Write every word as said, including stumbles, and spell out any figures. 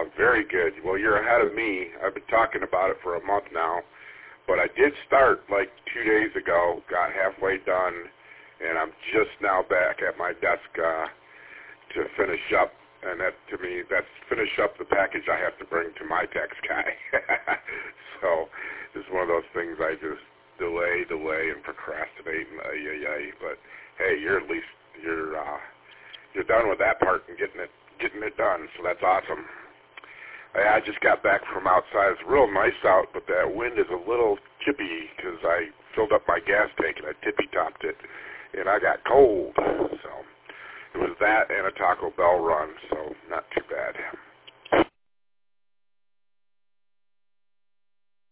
Uh, very good. Well, you're ahead of me. I've been talking about it for a month now, but I did start like two days ago, got halfway done, and I'm just now back at my desk uh, to finish up. And that, to me, that's finish up the package I have to bring to my tax guy. So it's one of those things I just delay, delay, and procrastinate, and ay, ay, ay. But hey, you're at least you're uh, you're done with that part and getting it getting it done. So that's awesome. I, I just got back from outside. It's real nice out, but that wind is a little chippy because I filled up my gas tank and I tippy topped it, and I got cold. So. It was that and a Taco Bell run, so not too bad.